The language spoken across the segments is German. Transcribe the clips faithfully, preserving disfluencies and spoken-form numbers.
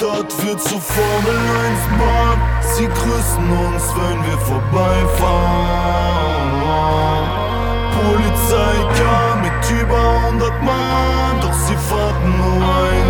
Stadt wird zur Formel eins Bahn. Sie grüßen uns, wenn wir vorbeifahren. Polizei kam mit über hundert Mann, doch sie fahrten nur ein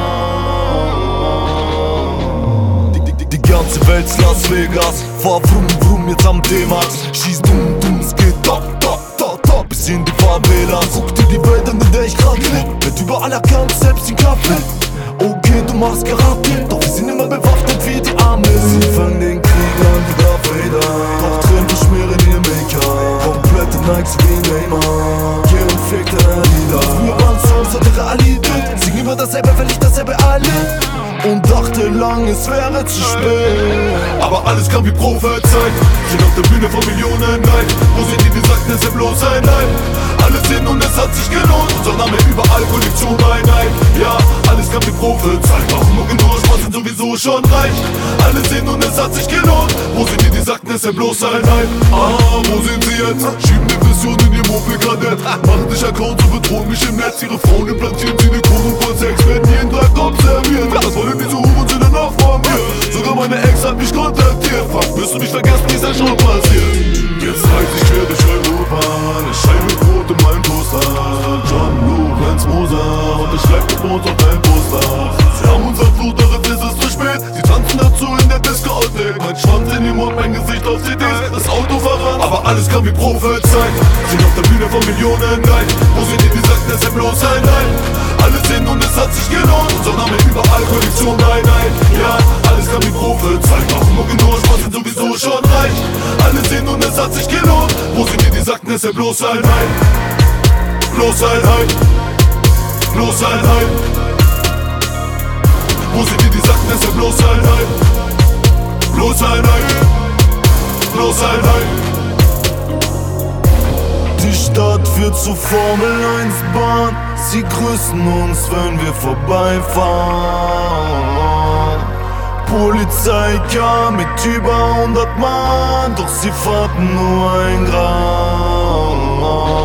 Gramm. Die, die, die ganze Welt ist Las Vegas. Fahr vrum vrum jetzt am D-Max. Schieß dumm dumm, es geht top top top top bis in die Favelas. Guck dir die Welt an, in der ich grad leb. Wird überall erkannt, selbst in Café. Okay, du machst Karate, doch wir sind immer bewaffnet wie die Arme. Sie fangen den Krieg an wie Darth Vader, doch drin verschmieren ihr Make-up. Komplette Nikes wie Neymar, geh und fick deine Lieder. Früher waren Songs und Realität, sing immer dasselbe, weil ich dasselbe erlebt. Und dachte lang, es wäre zu spät. Aber alles kam wie prophezeit. Sind auf der Bühne von Millionen Leid. Wo sind die, die sagten, es ist bloß ein Leid? Alles hin und es hat sich gelohnt. Unser Name überall, Kollektion bei Nein. Ja, alles kam wie prophezeit. Machen nur genug Spaß, sind sowieso schon reich. Alles hin und es hat sich gelohnt. Wo sind die, die sagten, es ist bloß ein Leid? Ah, wo sind sie jetzt? Schieben Depressionen in ihr Moped-Kadett. Machen sich Account und bedrohen mich im Netz. Ihre Frauen implantieren Silikon voll Sex, werden jeden Tag observiert. Was wollen diese Hurensöhne noch von mir? Sogar meine Ex hat mich kontaktiert. Fragt, wirst du mich vergessen, wie ist ja schon passiert? Jetzt reise ich quer durch Europa, eine Scheibe Brot in meinem Toaster. John Lorenz Moser und ich schreib Gebot auf dein Poster. Sie haben unser Fluch, doch jetzt ist es zu spät. Sie tanzen dazu in der Disco-Outdeck. Mein Schwanz in ihm und mein Gesicht auf C Ds. Das Auto voran, aber alles kam wie prophezeit. Sind auf der Bühne von Millionen Leid. Wo sind die, die sagten, es ist bloß ein Nein? Alles hin und es hat sich gelohnt. Unser Name überall, Kollektion bei Nein. Ja, alles kam wie prophezeit. Machen nur genug Spaß, sind sowieso schon reich. Alles hin und es hat sich gelohnt. Wo sind die, die sagten, es ist bloß ein Nein? Bloß ein Nein. Bloß ein Nein. Wo sind die, die sagten, es ist bloß ein Nein? Bloß ein Nein. Bloß ein Nein. Die Stadt wird zur Formel eins Bahn. Sie grüßen uns, wenn wir vorbeifahren. Polizei kam mit über hundert Mann, doch sie fahrten nur ein Gramm.